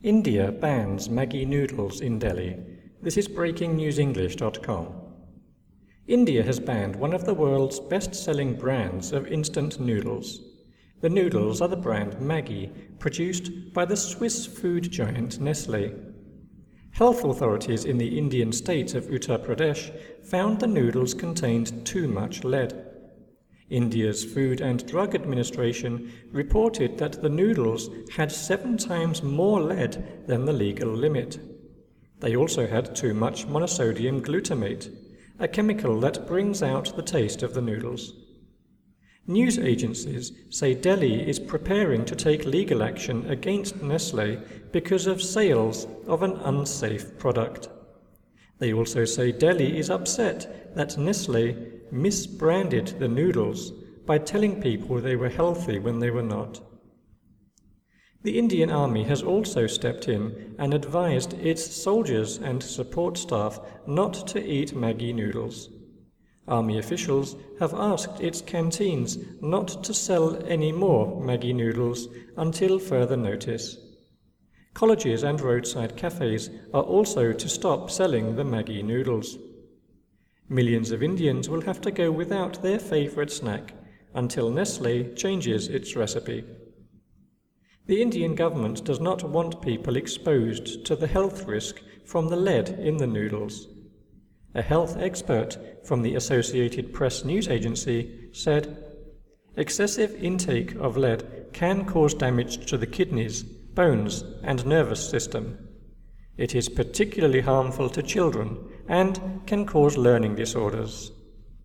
India bans Maggi noodles in Delhi. This is breakingnewsenglish.com. India has banned one of the world's best-selling brands of instant noodles. The noodles are the brand Maggi, produced by the Swiss food giant Nestlé. Health authorities in the Indian state of Uttar Pradesh found the noodles contained too much lead. India's Food and Drug Administration reported that the noodles had 7 times more lead than the legal limit. They also had too much monosodium glutamate, a chemical that brings out the taste of the noodles. News agencies say Delhi is preparing to take legal action against Nestlé because of sales of an unsafe product. They also say Delhi is upset that Nestlé misbranded the noodles by telling people they were healthy when they were not. The Indian Army has also stepped in and advised its soldiers and support staff not to eat Maggi noodles. Army officials have asked its canteens not to sell any more Maggi noodles until further notice. Colleges and roadside cafes are also to stop selling the Maggi noodles. Millions of Indians will have to go without their favourite snack until Nestlé changes its recipe. The Indian government does not want people exposed to the health risk from the lead in the noodles. A health expert from the Associated Press news agency said, "Excessive intake of lead can cause damage to the kidneys, bones, and nervous system. It is particularly harmful to children and can cause learning disorders."